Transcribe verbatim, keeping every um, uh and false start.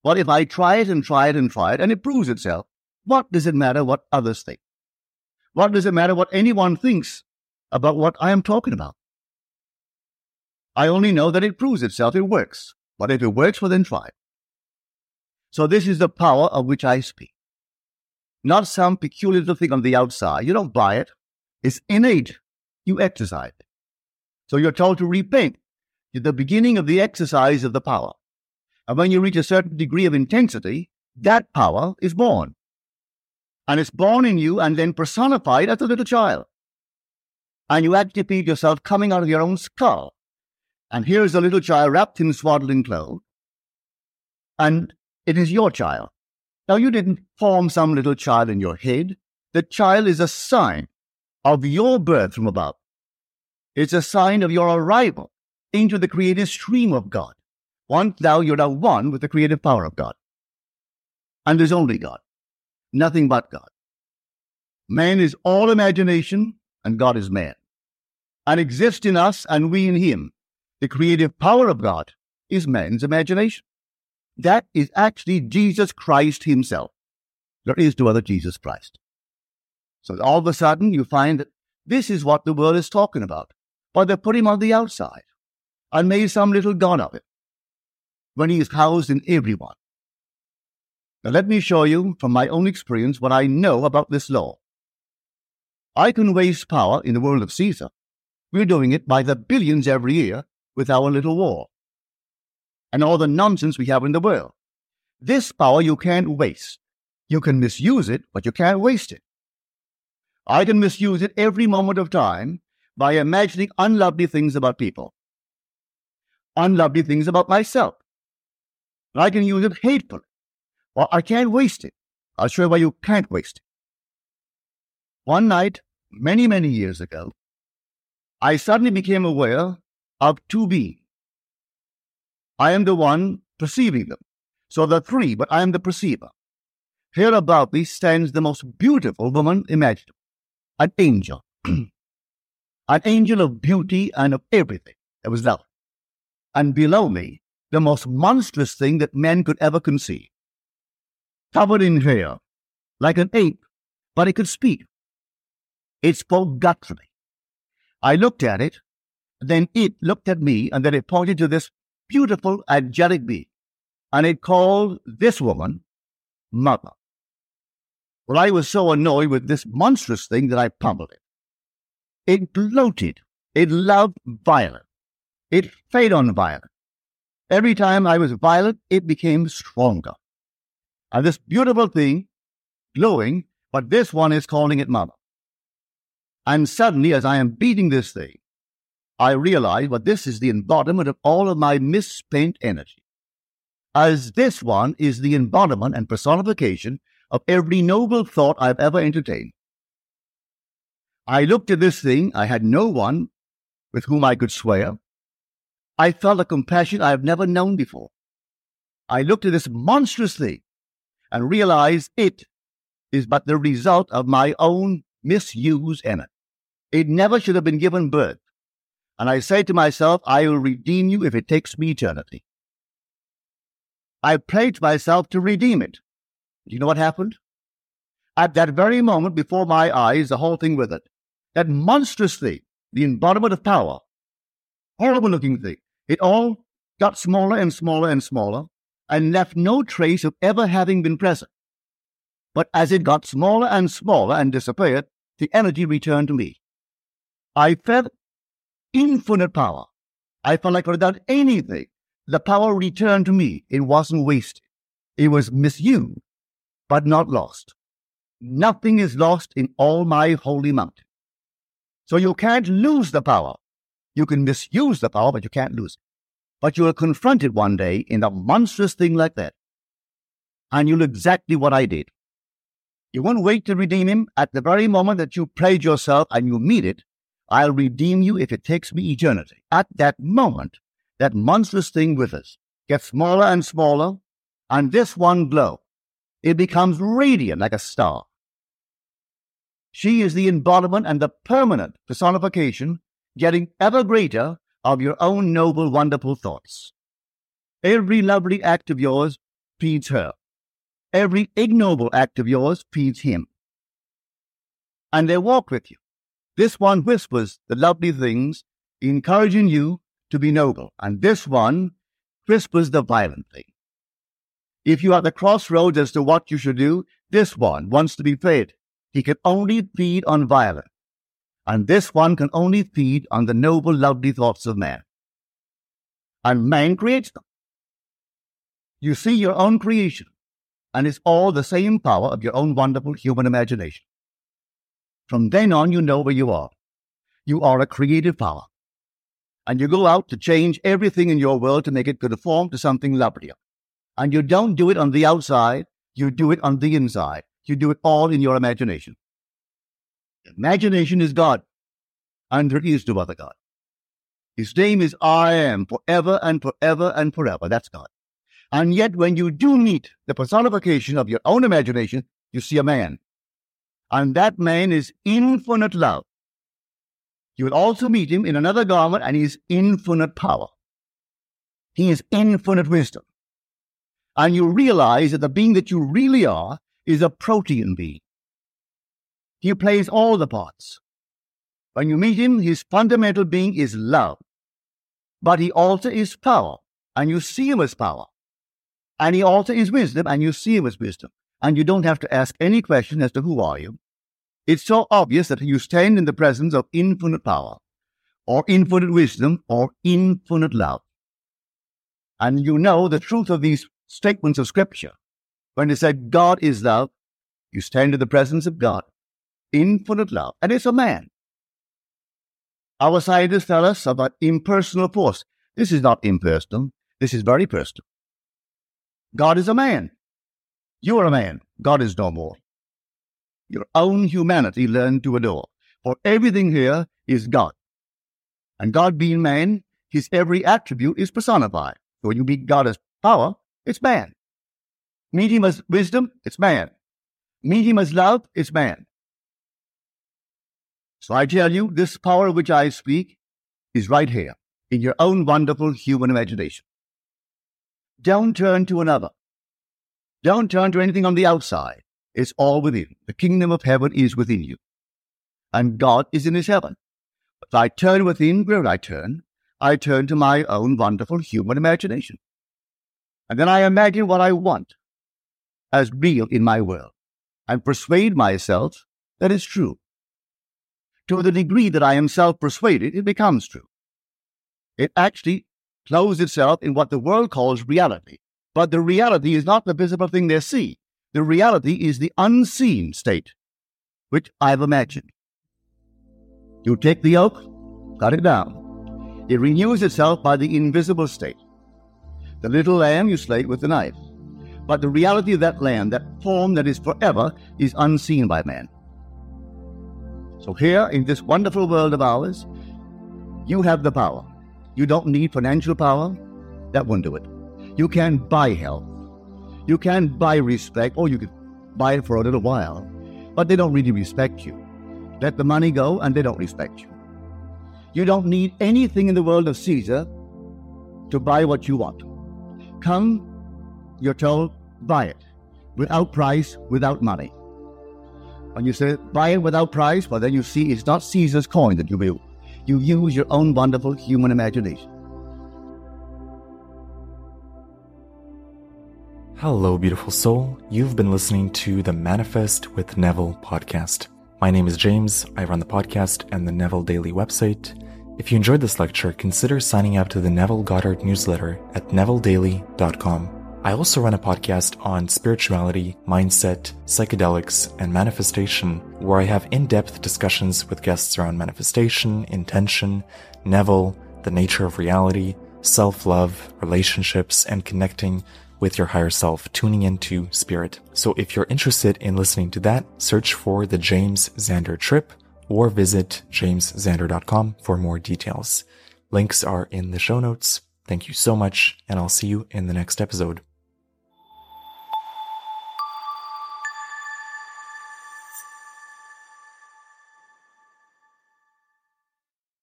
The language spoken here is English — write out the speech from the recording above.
Well, if I try it and try it and try it, and it proves itself, what does it matter what others think? What does it matter what anyone thinks about what I am talking about? I only know that it proves itself, it works. But if it works, well, then try it. So this is the power of which I speak. Not some peculiar little thing on the outside. You don't buy it. It's innate. You exercise it. So you're told to repent. It's the beginning of the exercise of the power. And when you reach a certain degree of intensity, that power is born. And it's born in you and then personified as a little child. And you actually feel yourself coming out of your own skull. And here's a little child wrapped in swaddling clothes. And it is your child. Now, you didn't form some little child in your head. The child is a sign of your birth from above. It's a sign of your arrival into the creative stream of God. Once thou you're now one with the creative power of God. And there's only God. Nothing but God. Man is all imagination, and God is man. And exists in us, and we in him. The creative power of God is man's imagination. That is actually Jesus Christ himself. There is no other Jesus Christ. So all of a sudden you find that this is what the world is talking about. But they put him on the outside and made some little god of it when he is housed in everyone. Now let me show you from my own experience what I know about this law. I can waste power in the world of Caesar. We're doing it by the billions every year with our little war and all the nonsense we have in the world. This power you can't waste. You can misuse it, but you can't waste it. I can misuse it every moment of time by imagining unlovely things about people, unlovely things about myself. And I can use it hatefully. Well, I can't waste it. I'll show you why you can't waste it. One night, many, many years ago, I suddenly became aware of two beings. I am the one perceiving them. So there are three, but I am the perceiver. Here above me stands the most beautiful woman imaginable, an angel. An angel of beauty and of everything that was love. And below me, the most monstrous thing that men could ever conceive. Covered in hair, like an ape, but it could speak. It spoke gutturally. I looked at it, then it looked at me, and then it pointed to this beautiful angelic being, and it called this woman Mother. Well, I was so annoyed with this monstrous thing that I pummeled it. It gloated. It loved violence. It fed on violence. Every time I was violent, it became stronger. And this beautiful thing, glowing, but this one is calling it Mother. And suddenly, as I am beating this thing, I realize that this is the embodiment of all of my misspent energy. As this one is the embodiment and personification of every noble thought I've ever entertained. I looked at this thing. I had no one with whom I could swear. I felt a compassion I have never known before. I looked at this monstrous thing and realized it is but the result of my own misused energy. It never should have been given birth. And I say to myself, I will redeem you if it takes me eternity. I prayed to myself to redeem it. Do you know what happened? At that very moment, before my eyes, the whole thing with it, that monstrous thing, the embodiment of power, horrible-looking thing, it all got smaller and smaller and smaller and left no trace of ever having been present. But as it got smaller and smaller and disappeared, the energy returned to me. I felt infinite power. I felt like without anything, the power returned to me. It wasn't wasted. It was misused, but not lost. Nothing is lost in all my holy mountain. So you can't lose the power. You can misuse the power, but you can't lose it. But you will confront it one day in a monstrous thing like that. And you'll do exactly what I did. You won't wait to redeem him. At the very moment that you played yourself and you meet it, I'll redeem you if it takes me eternity. At that moment, that monstrous thing with us gets smaller and smaller, and this one glow, it becomes radiant like a star. She is the embodiment and the permanent personification, getting ever greater, of your own noble, wonderful thoughts. Every lovely act of yours feeds her. Every ignoble act of yours feeds him. And they walk with you. This one whispers the lovely things, encouraging you to be noble. And this one whispers the violent thing. If you are at the crossroads as to what you should do, this one wants to be fed. He can only feed on violence. And this one can only feed on the noble, lovely thoughts of man. And man creates them. You see your own creation, and it's all the same power of your own wonderful human imagination. From then on, you know where you are. You are a creative power. And you go out to change everything in your world to make it conform to something lovelier. And you don't do it on the outside, you do it on the inside. You do it all in your imagination. Imagination is God, and there is no other God. His name is I Am, forever and forever and forever. That's God. And yet when you do meet the personification of your own imagination, you see a man. And that man is infinite love. You will also meet him in another garment, and he is infinite power. He is infinite wisdom. And you realize that the being that you really are is a protean being. He plays all the parts. When you meet him, his fundamental being is love. But he also is power, and you see him as power. And he also is wisdom, and you see him as wisdom. And you don't have to ask any question as to who are you. It's so obvious that you stand in the presence of infinite power, or infinite wisdom, or infinite love. And you know the truth of these statements of Scripture. When they say God is love, you stand in the presence of God, infinite love, and it's a man. Our scientists tell us about impersonal force. This is not impersonal. This is very personal. God is a man. You are a man. God is no more. Your own humanity learn to adore. For everything here is God. And God being man, his every attribute is personified. So when you meet God as power, it's man. Meet him as wisdom, it's man. Meet him as love, it's man. So I tell you, this power of which I speak is right here, in your own wonderful human imagination. Don't turn to another. Don't turn to anything on the outside. It's all within. The kingdom of heaven is within you. And God is in his heaven. If I turn within, where I turn, I turn to my own wonderful human imagination. And then I imagine what I want as real in my world, and persuade myself that it's true. To the degree that I am self-persuaded, it becomes true. It actually clothes itself in what the world calls reality. But the reality is not the visible thing they see. The reality is the unseen state, which I've imagined. You take the oak, cut it down. It renews itself by the invisible state. The little lamb you slay with the knife. But the reality of that lamb, that form that is forever, is unseen by man. So here, in this wonderful world of ours, you have the power. You don't need financial power. That won't do it. You can buy health. You can buy respect, or you can buy it for a little while, but they don't really respect you. Let the money go, and they don't respect you. You don't need anything in the world of Caesar to buy what you want. Come, you're told, buy it, without price, without money. When you say buy it without price, well, then you see it's not Caesar's coin that you use. You use your own wonderful human imagination. Hello, beautiful soul. You've been listening to the Manifest with Neville podcast. My name is James. I run the podcast and the Neville Daily website. If you enjoyed this lecture, consider signing up to the Neville Goddard newsletter at neville daily dot com. I also run a podcast on spirituality, mindset, psychedelics, and manifestation, where I have in-depth discussions with guests around manifestation, intention, Neville, the nature of reality, self-love, relationships, and connecting with your higher self, tuning into spirit. So if you're interested in listening to that, search for the James Xander Trip or visit james xander dot com for more details. Links are in the show notes. Thank you so much, and I'll see you in the next episode.